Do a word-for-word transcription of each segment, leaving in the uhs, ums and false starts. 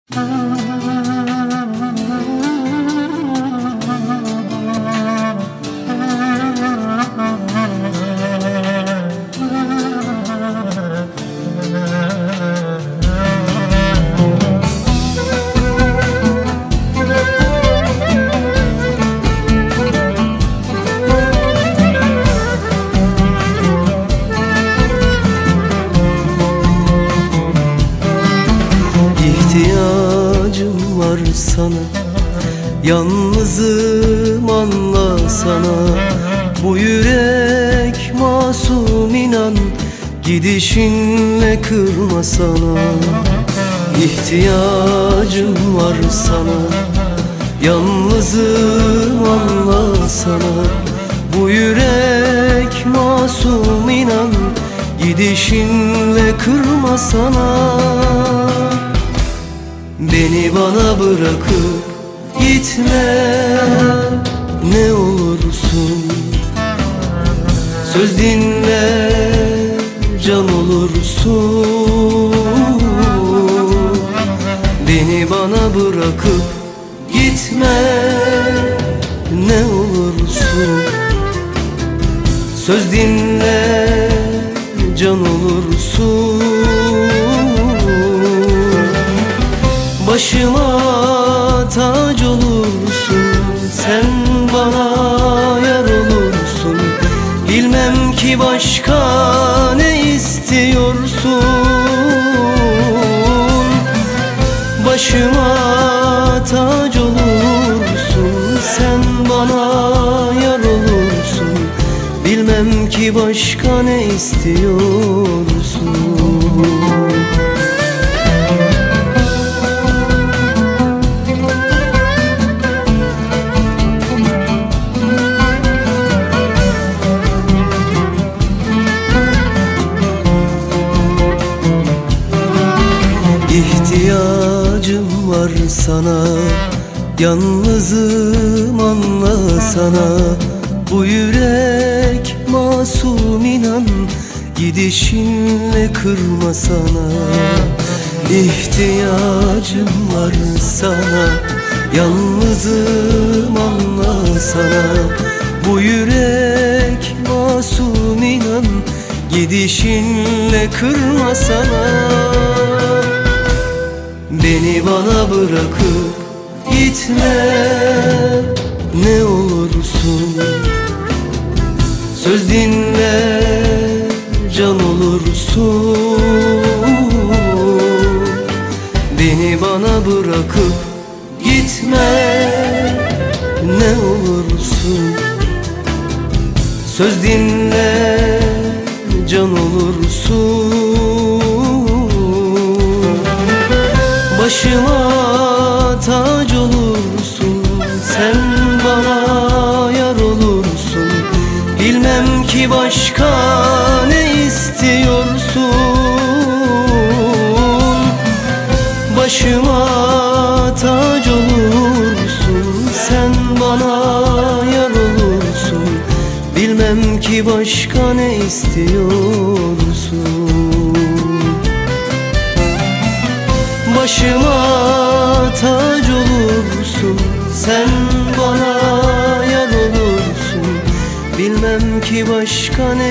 İhtiyacım var sana, yalnızım anla sana. Bu yürek masum, inan, gidişinle kırma sana. İhtiyacım var sana, yalnızım anla sana. Bu yürek masum, inan, gidişinle kırma sana. Beni bana bırakıp gitme ne olursun. Söz dinle, can olursun. Beni bana bırakıp gitme ne olursun. Söz dinle, can olursun. Başıma tac olursun, sen bana yar olursun. Bilmem ki başka ne istiyorsun. Başıma tac olursun, sen bana yar olursun. Bilmem ki başka ne istiyorsun. İhtiyacım var sana, yalnızım anla sana. Bu yürek masum, inan, gidişinle kırma sana. İhtiyacım var sana, yalnızım anla sana. Bu yürek masum, inan, gidişinle kırma sana. Beni bana bırakıp gitme ne olursun. Söz dinle, can olursun. Beni bana bırakıp gitme ne olursun. Söz dinle, can olursun. Başıma tac olursun, sen bana yar olursun. Bilmem ki başka ne istiyorsun. Başıma tac olursun, sen bana yar olursun. Bilmem ki başka ne istiyorsun. Başıma tac olursun, sen bana yar olursun. Bilmem ki başka ne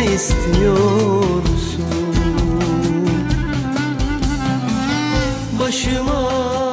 istiyorsun. Başıma